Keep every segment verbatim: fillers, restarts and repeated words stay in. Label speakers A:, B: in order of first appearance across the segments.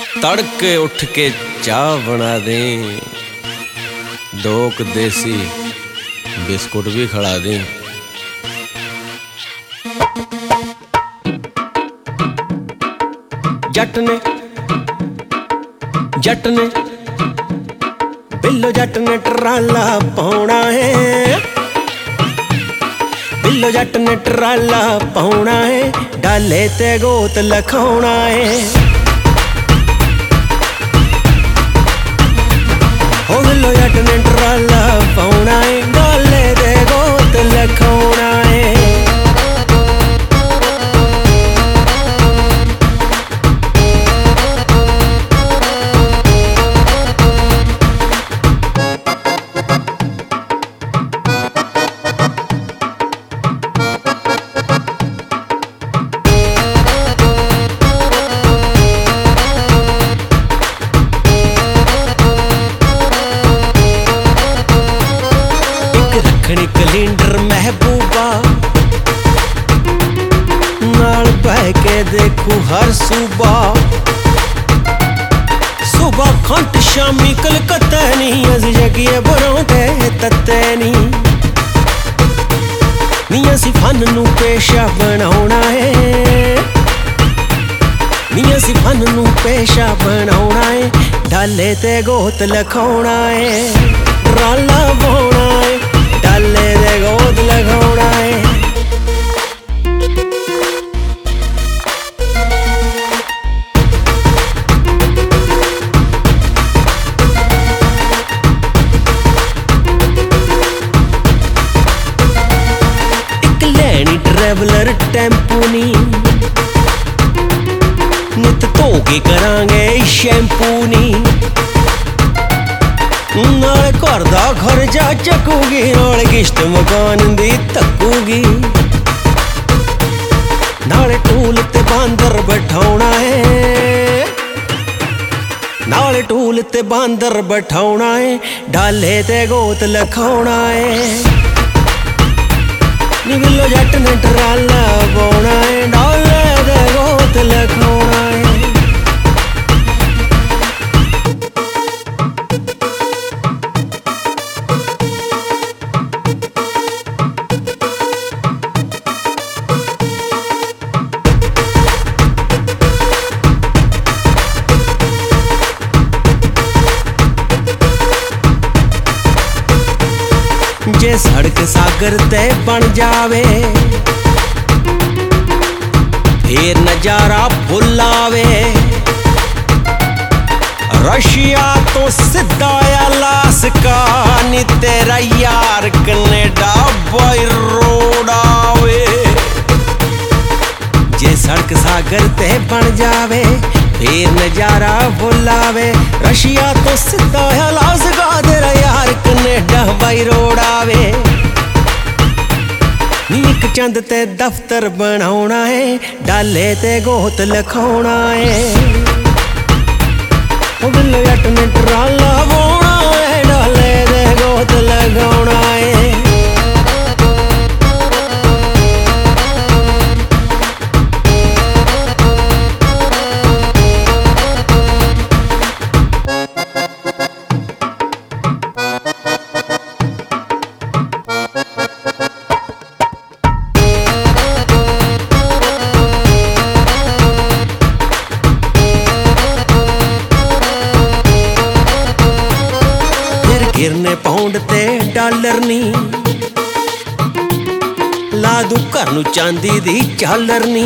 A: तड़के उठ के चाह बना दें, दो क देसी बिस्कुट भी खिला दें। जट ने जट ने बिल्लो जट ने ट्राला पाउना है, बिल्लो जट ने ट्राला पाउना है, डाले ते गोत लखाउना है। ओ बिल्लो जट ने ट्राला पाउना है, डाले ते गोत लखाउना है। कलिंडर महबूबा नाल बह के देखू हर सूबा, सुबह खंट शामी कलकत्ता नहीं, अस जगिए बरौंदे तत्ते नहीं। नी असी फन नू पेशा बनाउणा है, नी असी फन नू पेशा बनाउणा है, डाले ते गोत लखाउणा है। ट्राला पाउणा है, डाले दे गोद लगाउणा है। इक लैनी ट्रैवलर टैंपू नी, नित धो के करांगे शैंपू नी। नाले घर दा खर्चा चकूगी, नाले किश्त मकान दी तकूगी। नाले टूल ते बांदर बैठाउणा है, नाले टूल ते बांदर बैठाउणा है, डाले ते गोत लखाउणा है। नी बिल्लो जट ने ट्राला पाउणा है, डाले ते गोत लखाउणा है। जे सड़क सागर ते बन जावे, फिर नजारा फुल आवे। रशिया तो सीधा अलास्का, नी तेरा यार कनेडा बाई रोड आवे। जे सड़क सागर ते बन जावे, फिर नजारा फुल आवे। रशिया तो सीधा अलास्का, तेरा यार कनेडा बाई रोड आवे। नीक चंद ते दफ्तर बनाउणा है, डाले ते गोत लखाउणा है। ओ बिल्लो जट ने ट्राला पाउणा है, डाले ते गोत लगाउणा है। गिरने पाउंड ते डॉलर नी, ला दू घर नू चांदी दी झालर नी।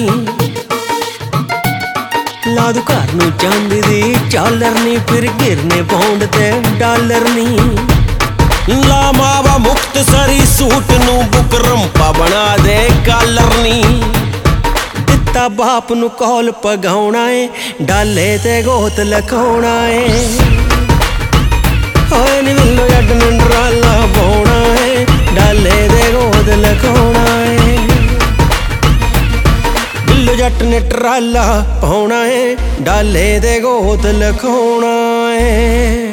A: ला दू घर नू चांदी दी झालर नी, फिर गिरने पाउंड ते डॉलर नी। ला मावा मुक्तसरी सूट नू बुकरम्पा बना दे कालर नी। दिता बाप नू कौल पगाउणा है, डाले ते गोत लखाउणा है। नी बिल्लो जट ने ट्राला पाउणा है, डाले ते गोत लखाउणा है। बिल्लो जट ने ट्राला पाउणा है, डाले ते गोत लखाउणा है।